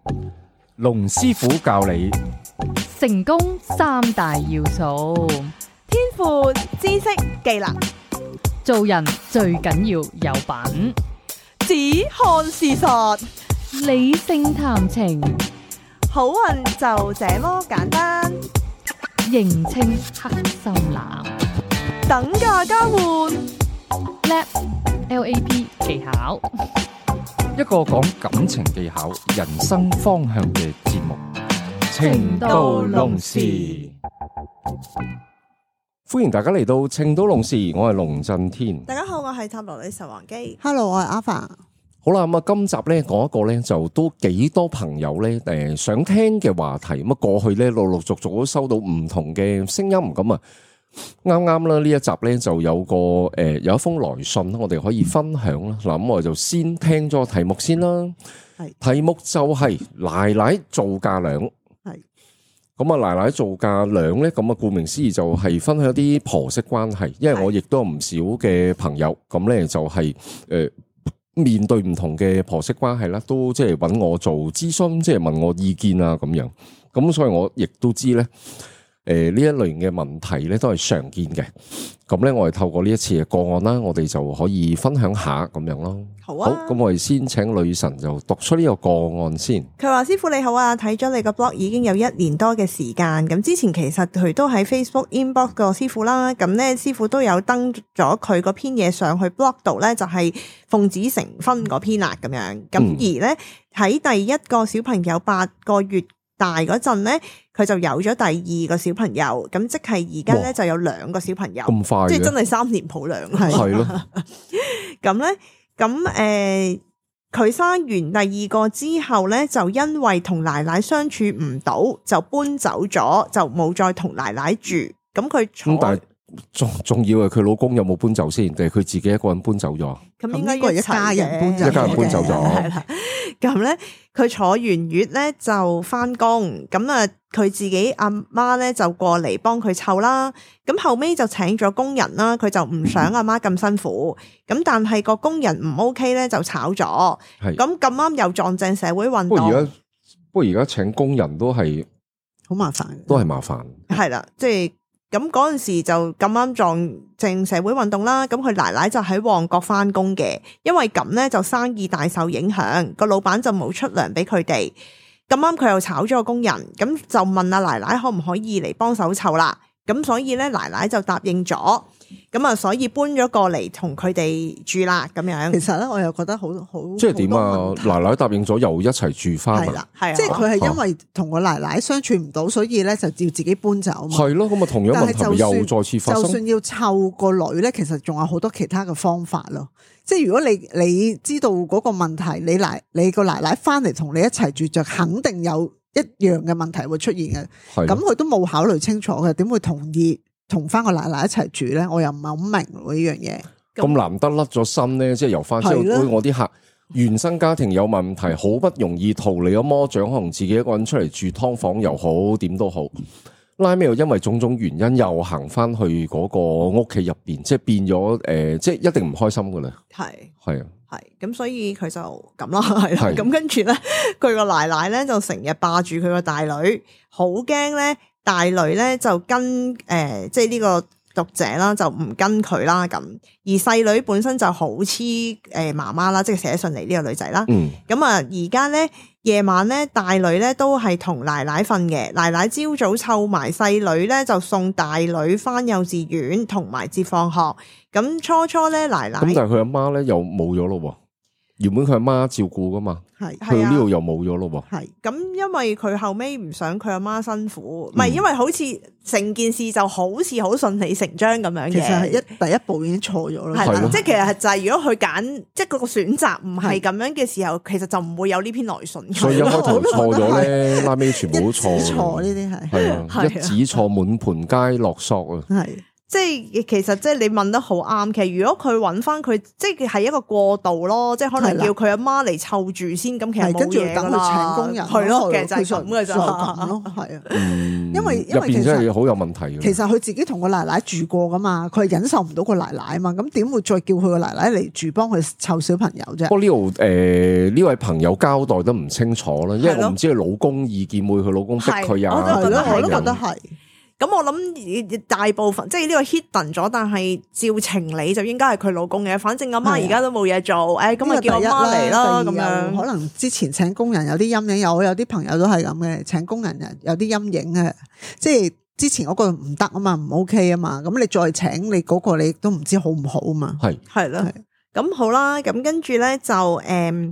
龍師傅教你成功三大要素， 天賦、知識、技能， 做人最緊要有品， 只看事實， 理性談情， 好運就這麼簡單。 認清黑心男， 等價交換 LAP 技巧， 一個講感情技巧、人生方向嘅節目《情到濃時》。歡迎大家嚟到《情到濃時》，我係龍震天。 大家好，我係塔羅女神王姬。 Hello， 我係阿凡。 好啦，咁啊，今集咧講一個咧就都幾多朋友咧想聽嘅話題。咁啊，過去咧陸陸續續都收到唔同嘅聲音，咁啊啱啱啦呢一集咧就有個有一封來信，我哋可以分享啦。嗱，咁我就先聽咗題目先啦。係題目就係奶奶做嫁娘。 係咁啊，奶奶做嫁娘咧，咁啊顧名思義就係分享一啲婆媳關係，因為我亦都有唔少嘅朋友，咁咧就係面對唔同嘅婆媳關係啦，都即係揾我做諮詢，即係問我意見啊咁樣。咁所以我亦都知咧，呢一類型嘅問題咧都係常見嘅。咁咧我哋透過呢一次嘅個案啦，我哋就可以分享下咁樣咯。 好啊， 好，咁我哋先請女神就讀出呢個個案先。 佢話：師傅你好啊，睇咗你個 blog 已經有1年多嘅時間。咁之前其實佢都喺 Facebook inbox 個師傅啦。咁咧師傅都有登咗佢嗰篇嘢上去 blog 度咧，就係奉子成婚嗰篇啦咁樣。咁而咧喺第一個小朋友8個月大嗰陣咧，佢就有咗第2個小朋友。咁即係而家咧就有2個小朋友。 咁快， 即係真係3年抱兩。 係咯。 咁咧。咁佢生完第2個之後咧，就因為同奶奶相處唔到，就搬走咗，就冇再同奶奶住。咁佢但係仲要係佢老公有冇搬走先，定係佢自己一個人搬走咗？ 咁應該一家人搬走， 一家人搬走咗。 係啦。咁咧，佢坐完月咧就翻工。咁啊，佢自己阿媽咧就過嚟幫佢湊啦。咁後尾就請咗工人啦。佢就唔想阿媽咁辛苦。咁但係個工人唔 OK 咧，就炒咗。係咁啱又撞正社會運動。 不過而家請工人都係好麻煩， 都係麻煩。 係啦，即係。咁嗰陣時就咁啱撞正社會運動啦，咁佢奶奶就喺旺角翻工嘅，因為咁咧就生意大受影響，個老闆就冇出糧俾佢哋，咁啱佢又炒咗個工人，咁就問阿奶奶可唔可以嚟幫手湊啦，咁所以咧奶奶就答應咗，咁啊所以搬咗過嚟同佢哋住啦，咁樣。 其實咧我又覺得好即係點啊？奶奶答應咗又一齊住翻， 係啦，係即係佢係因為同個奶奶相處唔到，所以咧就要自己搬走。 係咯，咁啊同樣問題又再次發生。 就算要湊個女咧，其實仲有好多其他嘅方法咯。即係如果你知道嗰個問題，你個奶奶翻嚟同你一齊住，就肯定有一樣嘅問題會出現嘅。咁佢都冇考慮清楚嘅，點會同意同翻個奶奶一齊住咧？我又唔係好明呢樣嘢。 咁難得甩咗身咧，即係由翻我啲客原生家庭有問題，好不容易逃離咗魔掌，可能自己一個人出嚟住劏房又好，點都好，拉尾又因為種種原因又行翻去嗰個屋企入邊，即係變咗即係一定唔開心噶啦。係啊， 係咁，所以佢就咁啦，係啦。咁跟住咧，佢個奶奶咧就成日霸住佢個大女，好驚咧大女咧就跟即係呢個讀者啦，就唔跟佢啦咁。而細女本身就好黐媽媽啦，即係寫信嚟呢個女仔啦。咁啊，而家咧夜晚咧大女咧都係同奶奶瞓嘅，奶奶朝早湊埋細女咧就送大女返幼稚園同埋接放學。咁初咧奶奶，咁但係佢阿媽咧又冇咗咯喎。原本佢阿媽照顧噶嘛，去呢度又冇咗咯喎。 係咁，因為佢後尾唔想佢阿媽辛苦，唔係因為好似成件事就好似好順理成章咁樣嘅。 其實係第一步已經錯咗啦。 係啦，即係其實就係如果佢揀，即係嗰個選擇唔係咁樣嘅時候，其實就唔會有呢篇來信。 所以一開頭錯咗咧，拉尾全部都錯。 錯呢啲係啊，一指錯滿盤皆落索啊。 係即係其實即係你問得好啱，其實如果佢揾翻佢，即係一個過渡咯，即係可能叫佢阿媽嚟湊住先，咁其實冇嘢㗎啦。 跟住等佢請工人， 係咯，其實就係咁嘅咋咁咯，係啊。因為入邊真係好有問題嘅。 其實佢自己同個奶奶住過噶嘛，佢係忍受唔到個奶奶啊嘛，咁點會再叫佢個奶奶嚟住幫佢湊小朋友啫？ 不過呢度呢位朋友交代得唔清楚啦，因為我唔知佢老公意見會佢老公逼佢啊， 我都覺得係。 咁我諗大部分即係呢個 hidden 咗，但係照情理就應該係佢老公嘅。反正阿媽而家都冇嘢做，咁咪叫阿媽嚟啦咁樣。 可能之前請工人有啲陰影，有啲朋友都係咁嘅，請工人有啲陰影嘅，即係之前嗰個唔得啊嘛，唔 OK 啊嘛，咁你再請你嗰個你都唔知好唔好啊嘛。 係啦，咁好啦，咁跟住咧就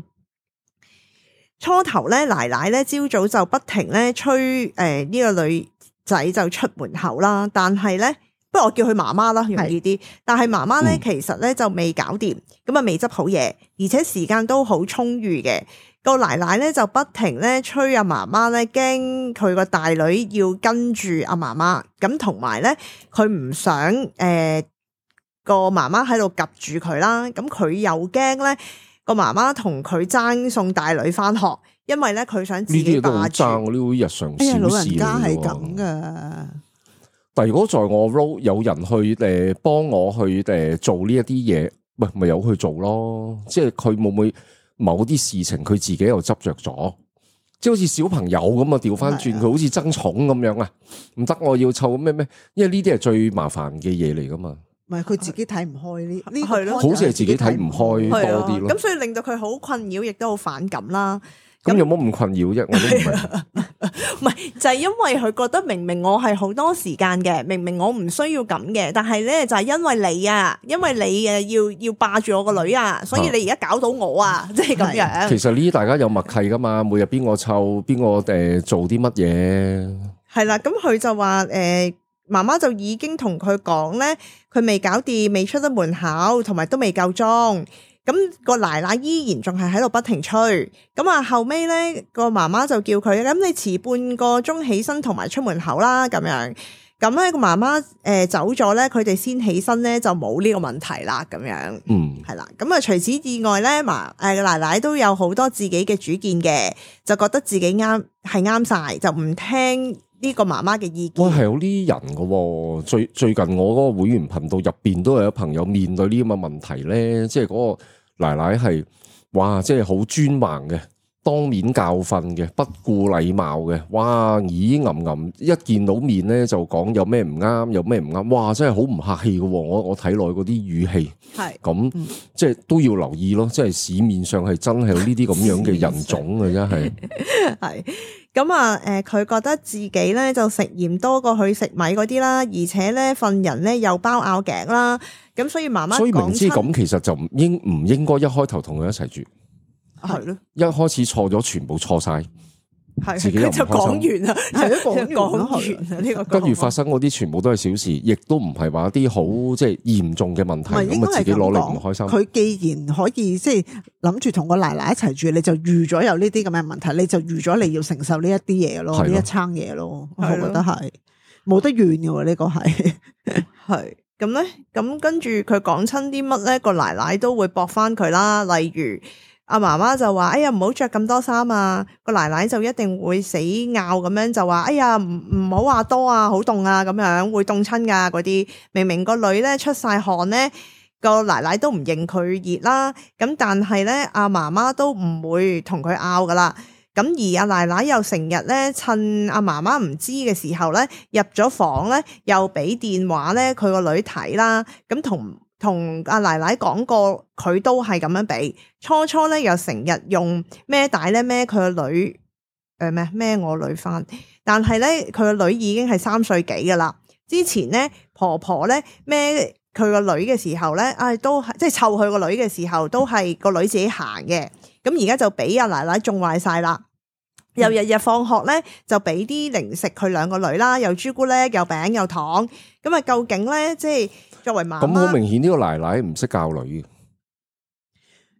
初頭咧奶奶咧朝早就不停咧催呢個女仔就出門口啦，但係咧，不如我叫佢媽媽啦，容易啲。但係媽媽咧，其實咧就未搞掂，咁啊未執好嘢，而且時間都好充裕嘅。個奶奶咧就不停咧催阿媽媽咧，驚佢個大女要跟住阿媽媽，咁同埋咧佢唔想個媽媽喺度夾住佢啦，咁佢又驚咧個媽媽同佢爭送大女翻學。因為咧佢想自己霸住， 呢啲日常小事。 老人家係咁噶。 但係如果在我 role 有人去幫我去做呢一啲嘢，喂咪由佢做咯。即係佢會唔會某啲事情佢自己又執着咗，即係好似小朋友咁啊，調翻轉佢好似爭寵咁樣啊，唔得我要湊咩咩，因為呢啲係最麻煩嘅嘢嚟噶嘛。 唔係佢自己睇唔開呢係咯， 好似係自己睇唔開多啲咯。 咁所以令到佢好困擾，亦都好反感啦。 咁有冇咁困擾啫？我都唔明。 唔係就係因為佢覺得明明我係好多時間嘅，明明我唔需要咁嘅，但係咧就係因為你啊，因為你要霸住我個女啊，所以你而家搞到我啊，即係咁樣。其實呢啲大家有默契噶嘛，每日邊個湊邊個做啲乜嘢。係啦，咁佢就話媽媽就已經同佢講咧，佢未搞掂，未出得門口，同埋都未夠鐘。咁個奶奶依然仲係喺度不停催，咁啊後尾咧個媽媽就叫佢，咁你遲半個鐘起身同埋出門口啦，咁樣，咁咧個媽媽走咗咧，佢哋先起身咧就冇呢個問題啦，咁樣，係啦，咁啊除此以外咧，奶奶都有好多自己嘅主見嘅，就覺得自己啱晒，就唔聽呢個媽媽嘅意見。哇，係有啲人噶，最近我嗰個會員頻道入邊都有朋友面對呢咁嘅問題咧，即係嗰個奶奶係，哇，即係好專橫嘅，當面教訓嘅，不顧禮貌嘅，哇，吟，一見到面咧就講有咩唔啱，有咩唔啱，哇，真係好唔客氣嘅，我睇落嗰啲語氣，係咁，即係都要留意咯，即係市面上係真係有呢啲咁樣嘅人種嘅，真係，係。咁啊，佢覺得自己咧就食鹽多過去食米嗰啲啦，而且咧份人咧又包拗頸啦，咁所以媽媽所以明知咁，其實就唔應該一開頭同佢一齊住，係咯，一開始錯咗，全部錯晒，係自己又唔開心，就講完啦，係都講完啦呢個，跟住發生嗰啲全部都係小事，亦都唔係話啲好即係嚴重嘅問題，咁啊自己攞嚟唔開心。佢既然可以即係諗住同個奶奶一齊住，你就預咗有呢啲咁嘅問題，你就預咗你要承受呢一啲嘢咯，呢一餐嘢咯，我覺得係冇得怨嘅呢個係係咁咧，咁跟住佢講親啲乜咧，個奶奶都會駁翻佢啦，例如。阿媽媽就話：哎呀，唔好着咁多衫啊！個奶奶就一定會死拗咁樣就話：哎呀，唔好話多啊，好凍啊，咁樣會凍親噶嗰啲。明明個女咧出晒汗咧，個奶奶都唔認佢熱啦。咁但係咧，阿媽媽都唔會同佢拗噶啦。咁而阿奶奶又成日咧趁阿媽媽唔知嘅時候咧，入咗房咧，又俾電話咧佢個女睇啦。咁同阿奶奶講過，佢都係咁樣俾。初咧又成日用孭帶咧孭佢個女，孭我女翻。但係咧佢個女已經係3歲幾噶啦。之前咧婆婆咧孭佢個女嘅時候咧，都係即係湊佢個女嘅時候，都係個女自己行嘅。咁而家就俾阿奶奶縱壞晒啦。又日日放學咧就俾啲零食佢兩個女啦，又朱古力又餅又糖。咁啊究竟咧即係作為媽媽咁好明顯呢個奶奶唔識教女嘅。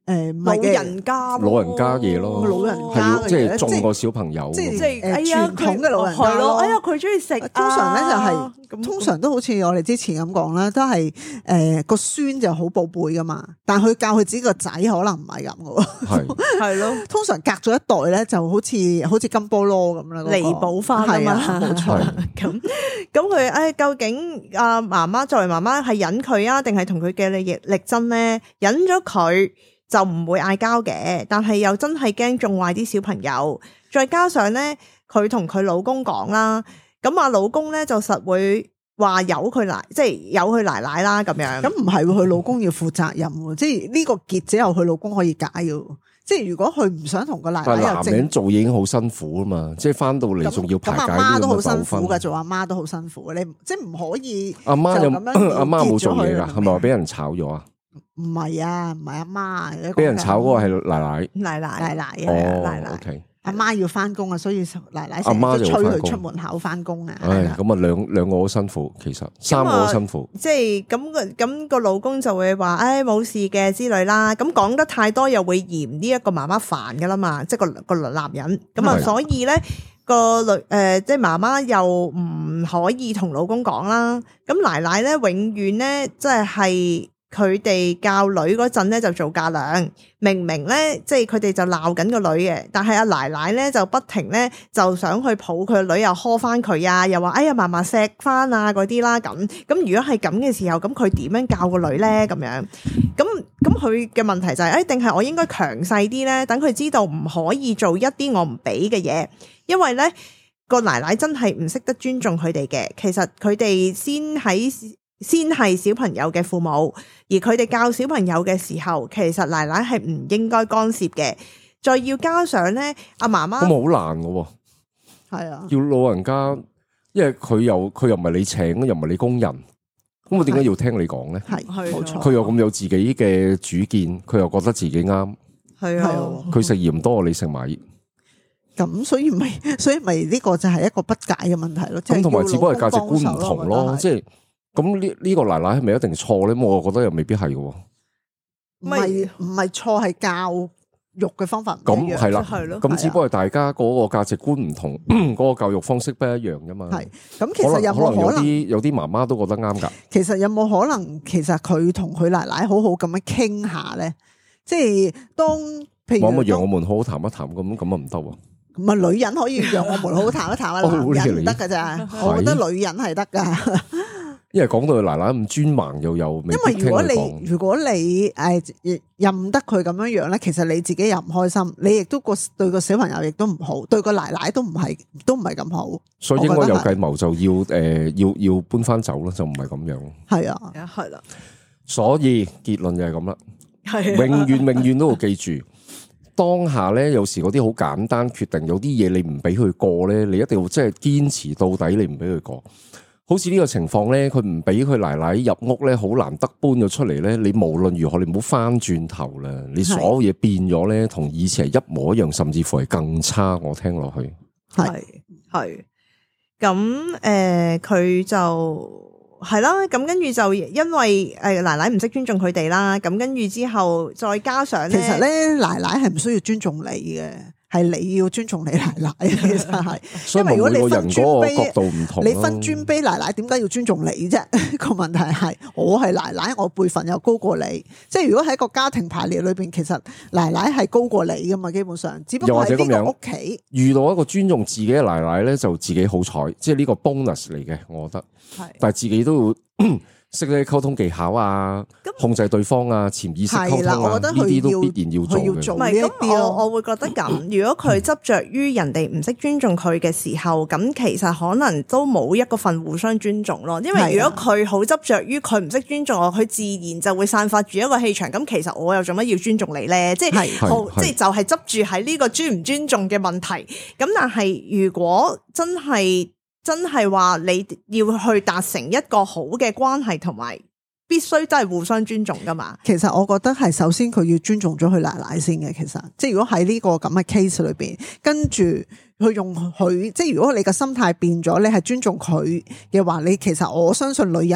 老唔係嘅人家老人家嘢咯， 老人係家要即係嘅種個小朋友咁， 即即係係哎呀傳統嘅老人家係咯， 咯哎呀佢中意食啊， 通常咧就咁通常都好似我哋之前咁講啦，都係個孫就好寶貝噶嘛，但佢教佢自己個仔可能唔係咁嘅喎。 係係咯， 通常隔咗一代咧，就好似金菠蘿咁啦，嗰個彌補翻啊嘛， 係冇錯。 咁佢究竟阿媽媽作為媽媽係忍佢啊，定係同佢嘅力爭咧？忍咗佢就唔會嗌交嘅，但係又真係驚縱壞啲小朋友。再加上咧，佢同佢老公講啦，咁啊老公咧就實會話由佢奶，即係由佢奶奶啦咁樣。 咁唔係喎，佢老公要負責任喎，即係呢個結只有佢老公可以解嘅。即係如果佢唔想同個奶但係奶有男人做嘢已經好辛苦啊嘛，即係翻到嚟仲要排解咁阿媽都呢好辛啲咁嘅糾紛。 苦噶，做阿媽都好辛苦嘅。你即係唔可以阿媽有就咁樣阿媽冇做嘢㗎， 結咗佢係咪話俾人炒咗啊？ 唔係啊，唔係阿媽， 俾人炒嗰個係奶奶。 奶奶奶奶啊， 哦奶奶 ，OK。 阿媽要翻工啊，所以奶奶阿媽成日都催就要返工佢出門口翻工啊。 唉，咁啊兩個好辛苦，其實三個好辛苦。 即係咁個老公就會話，唉冇事嘅之類啦。咁講得太多又會嫌呢一個媽媽煩噶啦嘛，即係個男人。咁啊， 係所以咧個女即係媽媽又唔可以同老公講啦。咁奶奶咧永遠咧即係佢哋教女嗰陣咧就做嫁娘，明明咧即係佢哋就鬧緊個女嘅，但係阿奶奶咧就不停咧就想去抱佢個女，又呵翻佢啊，又話哎呀嫲嫲錫翻啊嗰啲啦咁。咁如果係咁嘅時候，咁佢點樣教個女咧咁樣？咁佢嘅問題就係定係我應該強勢啲咧，等佢知道唔可以做一啲我唔俾嘅嘢，因為咧個奶奶真係唔識得尊重佢哋嘅。其實佢哋先係小朋友嘅父母，而佢哋教小朋友嘅時候，其實奶奶係唔應該干涉嘅。再要加上咧，阿媽媽咁好難㗎喎， 係啊， 要老人家，因為佢又唔係你請，又唔係你工人，咁我點解要聽你講咧？ 係係冇錯。 佢又咁有自己嘅主見，佢又覺得自己啱， 係係啊， 佢食鹽多，你食米。 咁所以咪呢個就係一個不解嘅問題咯。 咁同埋只不過係價值觀唔幫手同咯，即係咁呢個奶奶係咪一定錯咧？我覺得又未必係嘅。 唔係錯，係教育嘅方法唔一樣。 咁係啦， 係咯咁只不過係大家嗰個價值觀唔同，嗰個教育方式不一樣啫嘛。 係咁，其實有冇可能可能？ 有啲媽媽都覺得啱㗎。 其實有冇可能？其實佢同佢奶奶好好咁樣傾下咧，即係當譬如可唔可以讓我們好好談一談咁啊？唔得喎。 唔係女人可以讓我們好好談一談啊， 哦男人唔得㗎咋。我覺得女人係得㗎。 因為講到佢奶奶咁專橫又未因為必聽佢講。 如果你任得佢咁樣樣咧，其實你自己又唔開心，你亦都對個小朋友亦都唔好，對個奶奶都唔係咁好。 所以應該有我覺得係計謀就要搬翻走啦，就唔係咁樣。 係啊， 係啦， 所以結論就係咁啦。 係永遠都要記住，當下咧有時嗰啲好簡單決定，有啲嘢你唔俾佢過咧，你一定要即係堅持到底，你唔俾佢過。好似呢個情況咧，佢唔俾佢奶奶入屋咧，好難得搬咗出嚟咧。你無論如何，你唔好翻轉頭啦。你所有嘢變咗咧，同以前係一模一樣，甚至乎係更差。我聽落去係咁佢就係啦。咁跟住就因為奶奶唔識尊重佢哋啦。咁跟住之後再加上咧， 其實咧奶奶係唔需要尊重你嘅。係你要尊重你奶奶，其實係， 所以每個人嗰個角度唔同。 你分尊卑奶奶，點解要尊重你啫？個問題係，我係奶奶，我輩份又高過你。即係如果喺個家庭排列裏邊，其實奶奶係高過你噶嘛，基本上，只不過係呢個屋企遇到一個尊重自己嘅奶奶咧，就自己好彩，即係呢個 bonus 嚟嘅，我覺得。 係， 但係自己都要識啲溝通技巧啊，控制對方啊，潛意識溝通啊，呢啲都必然要做嘅。 唔係咁，我會覺得咁。如果佢執着於人哋唔識尊重佢嘅時候，咁其實可能都冇一個份互相尊重咯。因為如果佢好執着於佢唔識尊重我，佢自然就會散發住一個氣場。咁其實我又做乜要尊重你咧？即係即係就係執住喺呢個尊唔尊重嘅問題。咁但係如果真係話你要去達成一個好嘅關係，同埋必須都係互相尊重噶嘛。 其實我覺得係首先佢要尊重咗佢奶奶先嘅。其實即係如果喺呢個咁嘅 case 裏邊，跟住佢用佢，即係如果你嘅心態變咗，你係尊重佢嘅話，你其實我相信女人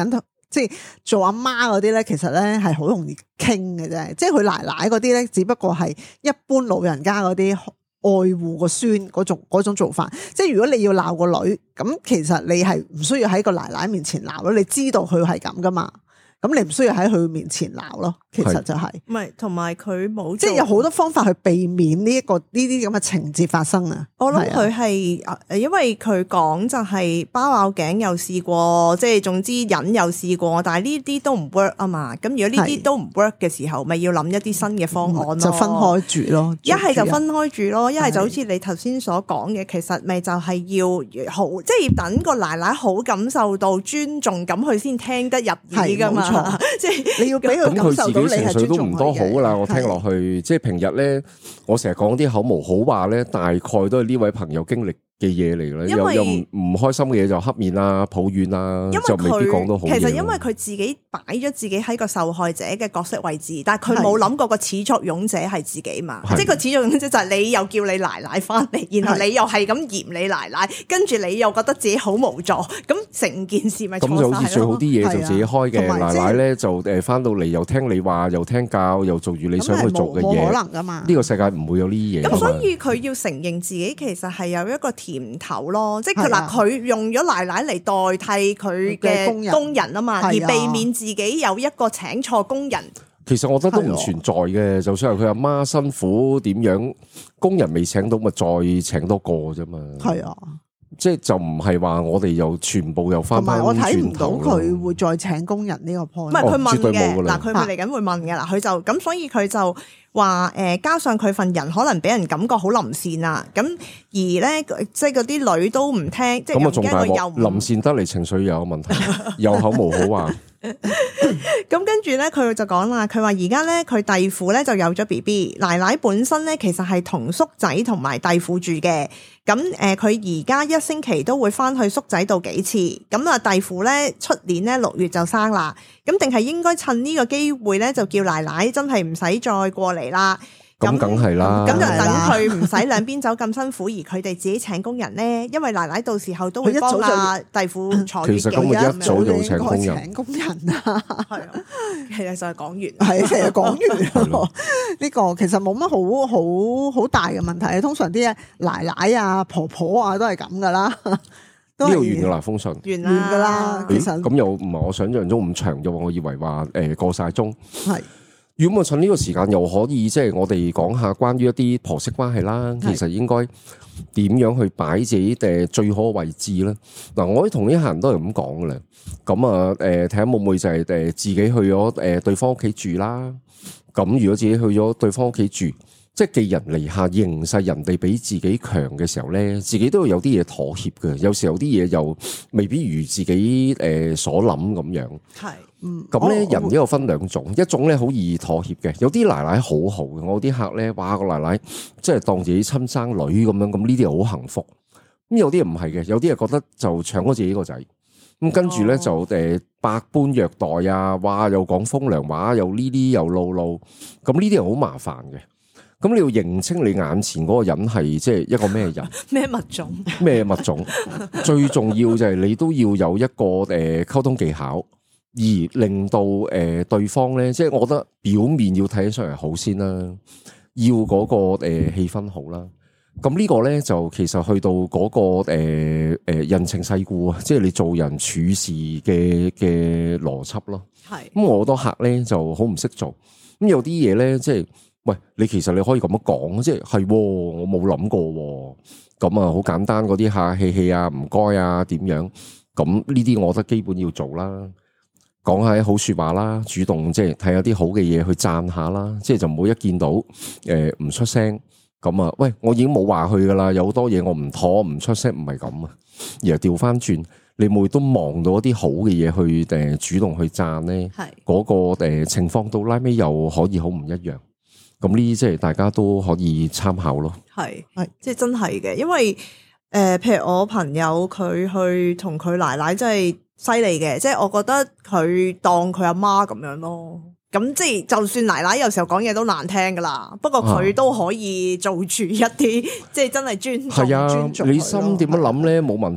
即係做阿媽嗰啲咧，其實咧係好容易傾嘅啫。即係佢奶奶嗰啲咧，只不過係一般老人家嗰啲愛護個孫嗰種做法。即係如果你要鬧個女，咁其實你係唔需要喺個奶奶面前鬧咯。你知道佢係咁噶嘛？咁你唔需要喺佢面前鬧咯，其實就係唔係，同埋佢冇即係有好多方法去避免呢啲咁嘅情節發生啊！ 我諗佢係因為佢講就係包拗頸又試過，即係總之忍又試過，但係呢啲都唔 work 啊嘛。咁如果呢啲都唔 work 嘅時候，咪要諗一啲新嘅方案咯， 就分開住咯。 一係就分開住咯，一係就好似你頭先所講嘅，其實咪就係要好，即係等個奶奶好感受到尊重，咁佢先聽得入耳噶嘛。即係你要俾佢感受到你係尊重佢嘅。咁佢自己情緒都唔多好啦，我聽落去，即係平日咧，我成日講啲口無好話咧，大概都係呢位朋友經歷嘅嘢嚟嘅咧，又唔開心嘅嘢就黑面啦、抱怨啦，就未必講到好嘢。 其實因為佢自己擺咗自己喺個受害者嘅角色位置，但係佢冇諗過個始作俑者係自己嘛。即係個始作俑者就係你又叫你奶奶翻嚟，然後你又係咁嫌你奶奶，跟住你又覺得自己好無助，咁成件事咪錯晒咯。咁就好似最好啲嘢就自己開嘅，奶奶咧就翻到嚟又聽你話，又聽教，又做住你想去做嘅嘢。冇可能噶嘛？呢個世界唔會有呢啲嘢。咁所以佢要承認自己其實係有一個甜頭咯，即係佢用咗奶奶嚟代替佢嘅工人啊嘛，而避免自己有一個請錯工人。其實我覺得都唔存在嘅，就算係佢阿媽辛苦點樣，工人未請到咪再請多個啫嘛。係啊，即係就唔係話我哋又全部又翻返轉頭。同埋我睇唔到佢會再請工人呢個 point。唔係佢問嘅，嗱佢嚟緊會問嘅啦，佢就咁，所以佢就話加上佢份人可能俾人感覺好臨線啊，咁而咧即係嗰啲女都唔聽，即係咁啊仲大鑊，臨線得嚟情緒又有問題，又口無好話。咁跟住咧，佢就講啦，佢話而家咧佢弟婦咧就有咗 BB， 奶奶本身咧其實係同叔仔同埋弟婦住嘅，咁佢而家一星期都會翻去叔仔度幾次，咁啊弟婦咧出年咧6月就生啦，咁定係應該趁呢個機會咧就叫奶奶真係唔使再過嚟啦。咁梗係啦，咁就等佢唔使兩邊走咁辛苦，而佢哋自己請工人咧，因為奶奶到時候都會幫啊弟婦坐月嘅，一早就請工人。請工人啊，係啊，其實就係講完，係其實講完咯。呢個其實冇乜好大嘅問題，通常啲奶奶啊、婆婆啊都係咁噶啦。呢度完噶啦，封信完噶啦。其實咁又唔係我想象中咁長啫，我以為話過晒鐘係。如果我趁呢個時間又可以即係我哋講下關於一啲婆媳關係啦，其實應該點樣去擺自己最好嘅位置咧？嗱，我同啲客人都係咁講嘅啦。咁啊睇下會唔會就係自己去咗對方屋企住啦。咁如果自己去咗對方屋企住，即係寄人籬下，形勢人哋比自己強嘅時候咧，自己都要有啲嘢妥協嘅。有時候有啲嘢又未必如自己所諗咁樣。係。咁咧人呢個分兩種，一種咧好易妥協嘅，有啲奶奶好好嘅，我啲客咧，哇個奶奶即係當自己親生女咁樣，咁呢啲係好幸福。咁有啲唔係嘅，有啲係覺得就搶咗自己個仔，咁跟住咧就百般虐待啊，哇又講風涼話，又呢啲又露，咁呢啲係好麻煩嘅。咁你要認清你眼前嗰個人係即係一個咩人？咩物種？咩物種？最重要就係你都要有一個溝通技巧。而令到對方咧，即係我覺得表面要睇起上嚟好先啦，要嗰個氣氛好啦。咁呢個咧就其實去到嗰個人情世故啊，即係你做人處事嘅邏輯咯。係咁，我好多客咧就好唔識做。咁有啲嘢咧，即係喂你其實你可以咁樣講，即係我冇諗過。咁啊，好簡單嗰啲客氣氣啊，唔該啊，點樣？咁呢啲我覺得基本要做啦。講下啲好說話啦，主動即係睇下啲好嘅嘢去讚下啦，即係就唔好一見到唔出聲咁啊！喂，我已經冇話佢噶啦，有好多嘢我唔妥唔出聲，唔係咁啊，而係調翻轉，你每都望到一啲好嘅嘢去主動去讚咧，係嗰個情況到拉尾又可以好唔一樣。咁呢啲即係大家都可以參考咯。係即係真係嘅，因為譬如我朋友佢去同佢奶奶真係犀利嘅，即係我覺得佢當佢阿媽咁樣咯。咁即係就算奶奶有時候講嘢都難聽噶啦，不過佢都可以做住一啲即係真係尊重。係啊，尊重你心點樣諗咧冇問題。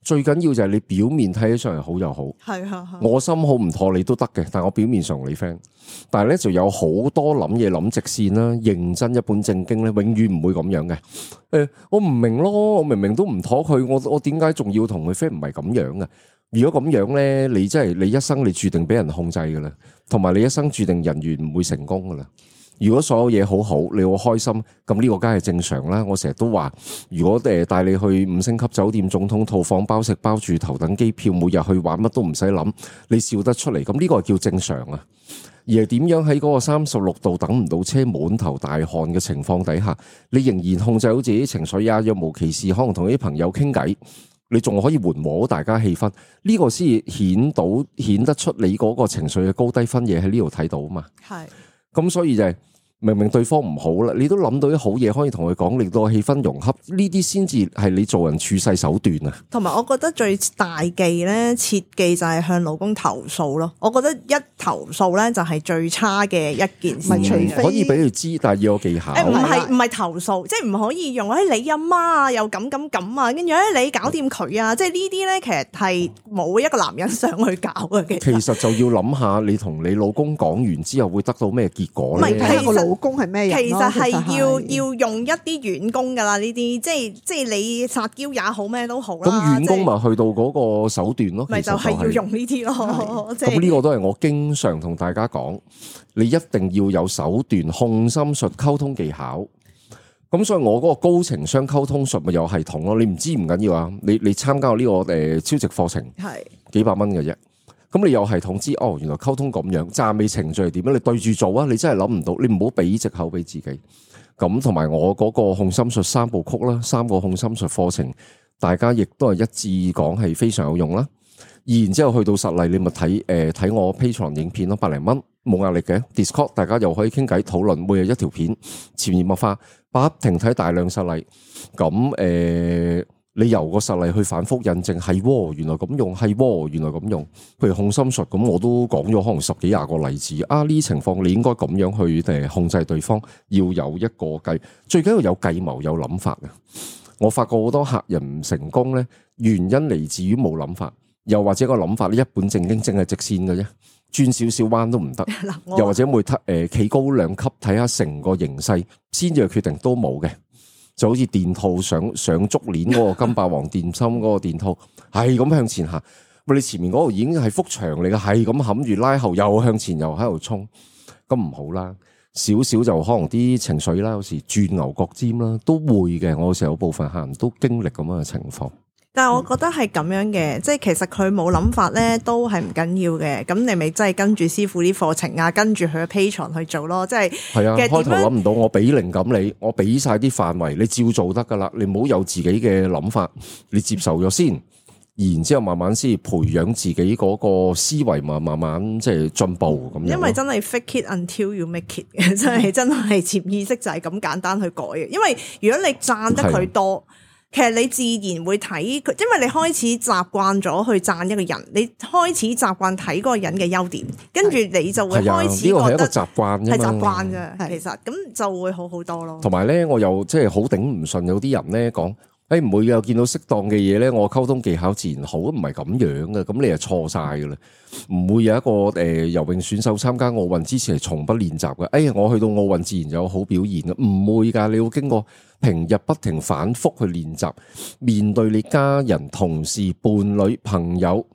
最緊要就係你表面睇起上嚟好就好， 係啊， 我心好唔妥你都得嘅，但係我表面上同你 friend，但係咧就有好多諗嘢諗直線啦，認真一本正經咧，永遠唔會咁樣嘅。我唔明咯，我明明都唔妥佢，我點解仲要同佢 friend？唔係咁樣嘅。如果咁樣咧，你真係你一生你注定俾人控制噶啦，同埋你一生注定人緣唔會成功噶啦。如果所有嘢好好，你好開心，咁呢個梗係正常啦。我成日都話，如果帶你去5星級酒店、總統套房、包食包住、頭等機票，每日去玩乜都唔使諗，你笑得出嚟，咁呢個係叫正常啊。而係點樣喺嗰個36度等唔到車、滿頭大汗嘅情況底下，你仍然控制到自己情緒啊，若無其事，可能同啲朋友傾偈，你仲可以緩和大家氣氛，呢個先顯得出你嗰個情緒嘅高低分野喺呢度睇到啊嘛。係。咁所以就係明明對方唔好啦，你都諗到啲好嘢可以同佢講，令到氣氛融洽，呢啲先至係你做人處世手段啊。同埋我覺得最大忌咧，切忌就係向老公投訴咯。我覺得一投訴咧就係最差嘅一件事。除非可以俾佢知，但係要有技巧。 唔係投訴，即係唔可以用你阿媽啊，又咁啊，跟住你搞掂佢啊，即係呢啲咧，其實係冇一個男人想去搞嘅。其實就要諗下，你同你老公講完之後會得到咩結果咧？ 老公係咩人？ 其實係要用一啲軟功噶啦，呢啲即係你撒嬌也好，咩都好啦。 咁軟功咪去到嗰個手段咯， 咪就係要用呢啲咯。 咁呢個都係我經常同大家講，你一定要有手段、控心術、溝通技巧。咁所以我嗰個高情商溝通術咪有系統咯。你唔知唔緊要啊，你參加呢個超值課程，係幾百蚊嘅啫。咁你有系統知哦，原來溝通咁樣，讚美程序係點樣？你對住做啊！你真係諗唔到，你唔好俾藉口俾自己。咁同埋我嗰個控心術3部曲啦，3個控心術課程，大家亦都係一致講係非常有用啦。然之後去到實例，你咪睇我 Patreon 影片咯，100零蚊冇壓力嘅 Discord， 大家又可以傾偈討論，每日一條片，潛移默化，不停睇大量實例。咁你由個實例去反覆印證，係原來咁用，係原來咁用。譬如控心術咁，我都講咗可能10幾20個例子。呢情況你應該咁樣去控制對方，要有一個計，最緊要有計謀有諗法啊！我發覺好多客人唔成功咧，原因嚟自於冇諗法，又或者個諗法呢一本正經淨係直線嘅啫，轉少少彎都唔得。又或者會企高2級睇下成個形勢先至去決定，都冇嘅。就好似電套上竹鏈嗰個金霸王電芯嗰個電套，係咁向前行。喂，你前面嗰度已經係幅牆嚟嘅，係咁冚住拉後，又向前又喺度衝，咁唔好啦。少少就可能啲情緒啦，有時轉牛角尖啦，都會嘅。我有時有部分客人都經歷咁樣嘅情況。但係我覺得係咁樣嘅，即係其實佢冇諗法咧，都係唔緊要嘅。咁你咪真係跟住師傅啲課程啊，跟住佢嘅 Patreon 去做咯。即係係啊，開頭諗唔到，我俾靈感你，我俾晒啲範圍，你照做得噶啦。你唔好有自己嘅諗法，你接受咗先，然之後慢慢先培養自己嗰個思維，慢慢即係進步咁樣。因為真係 fake it until you make it 嘅，真係潛意識就係咁簡單去改嘅。因為如果你讚得佢多。其實你自然會睇佢，因為你開始習慣咗去讚一個人，你開始習慣睇嗰個人嘅優點，跟住你就會開始覺得係一個習慣，係習慣嘅。其實咁就會好好多咯。同埋咧，我又即係好頂唔順，有啲人咧講，唔會嘅，見到適當嘅嘢咧，我溝通技巧自然好，唔係咁樣嘅，咁你係錯晒噶啦。唔會有一個游泳選手參加奧運之前係從不練習嘅。我去到奧運自然就有好表現嘅，唔會噶，你要經過平日不停反覆去練習，面對你家人、同事、伴侶、朋友，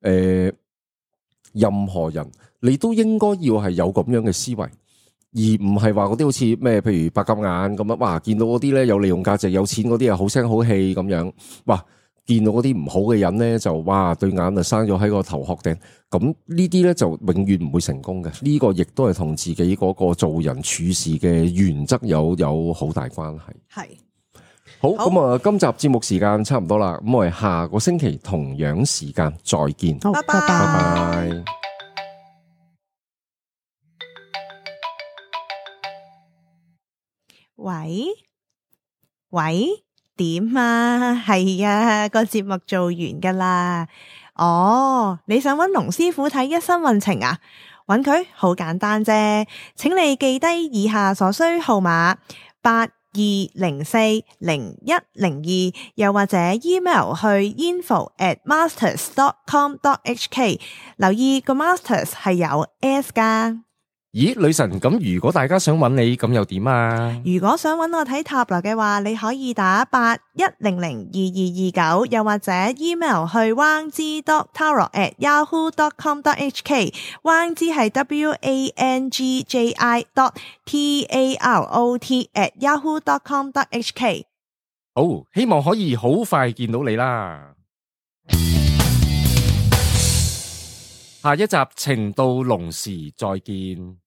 任何人，你都應該要係有咁樣嘅思維，而唔係話嗰啲好似咩，譬如白鴿眼咁樣，哇！見到嗰啲咧有利用價值、有錢嗰啲啊，好聲好氣咁樣，哇！見到嗰啲唔好嘅人咧，就哇對眼啊生咗喺個頭殼頂，咁呢啲咧就永遠唔會成功嘅。呢個亦都係同自己嗰個做人處事嘅原則有好大關係。係好咁啊！今集節目時間差唔多啦，咁我哋下個星期同樣時間再見。好，拜拜。喂。點啊？係啊，個節目做完噶啦。哦，你想揾龍師傅睇一生運程啊？揾佢好簡單啫，請你記低以下所需號碼 82040102，又或者 email 去 info@masters.com.hk， 留意個 masters 係有 S 噶。 咦，女神，咁如果大家想揾你，咁又點啊？ 如果想揾我睇塔羅嘅話，你可以打81002229，又或者 email 去 wangji.tarot@yahoo.com.hk， wangji 係 WANGJI.TAROT@yahoo.com.hk。 好，希望可以好快見到你啦。下一集情到濃時再見。